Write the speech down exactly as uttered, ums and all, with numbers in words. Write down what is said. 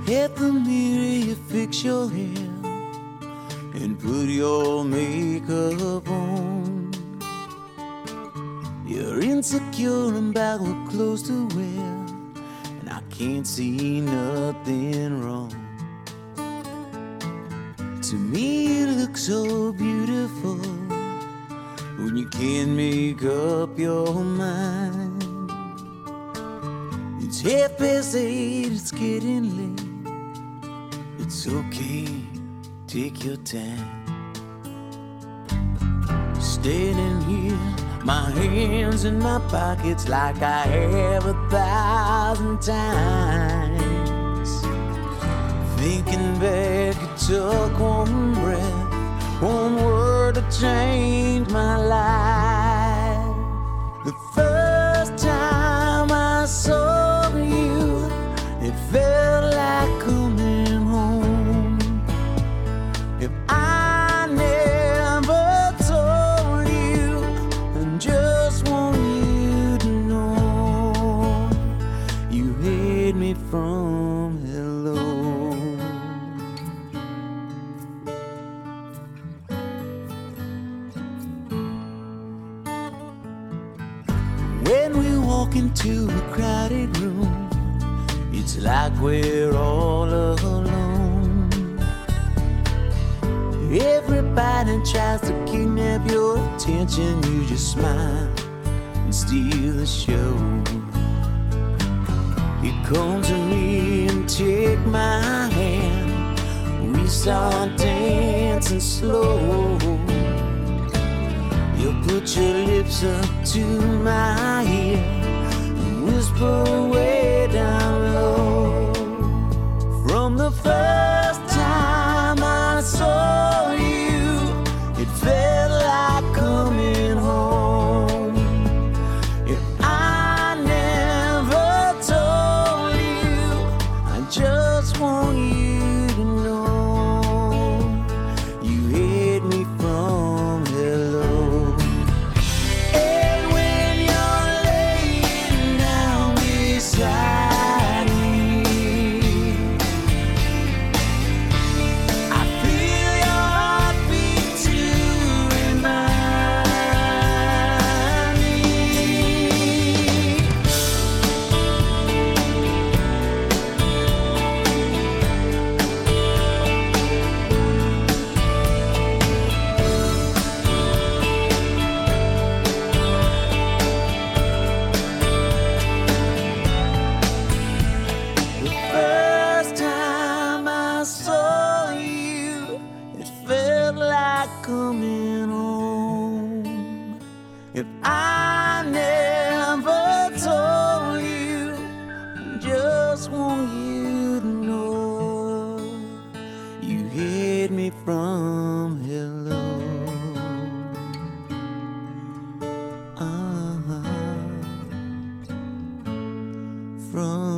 At the mirror you fix your hair and put your makeup on. You're insecure about what clothes to wear, and I can't see nothing wrong. To me it looks so beautiful when you can't make up your mind. It's half past eight, it's getting late. It's okay, take your time. Standing here, my hands in my pockets like I have a thousand times. Thinking back, it took one breath, one word to change my life. The first time I saw you, it felt like coming home. If I never told you, I just want you to know you hid me from hello. When we walk into a crowded room, it's like we're all alone. Everybody tries to kidnap your attention. You just smile and steal the show. You come to me and take my hand. We start dancing slow. You put your lips up to my ear and whisper way down low. From the first time I saw you, it felt like coming home. If I never told you, I just want you to know you hid me from hello. And when you're laying down beside me, I feel your heartbeat to remind the first time I saw you, it felt like coming home. If I never told you, I just want you to know you hid me from hello. Uh-huh. From